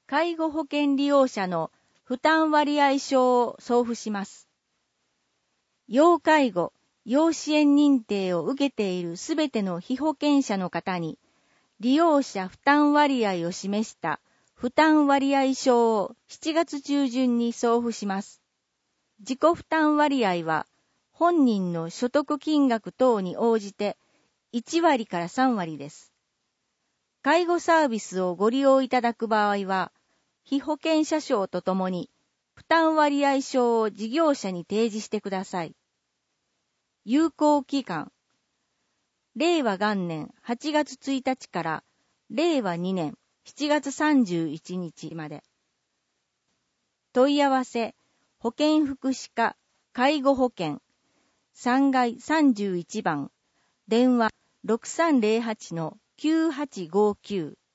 介護保険利用者の負担割合証を送付します。要介護、要支援認定を受けているすべての被保険者の方に、利用者負担割合を示した負担割合証を7月中旬に送付します。自己負担割合は本人の所得金額等に応じて1割から3割です。介護サービスをご利用いただく場合は、被保険者証とともに負担割合証を事業者に提示してください。有効期間、令和元年8月1日から令和2年7月31日まで。問い合わせ、保健福祉課介護保険3階31番電話 6308-9859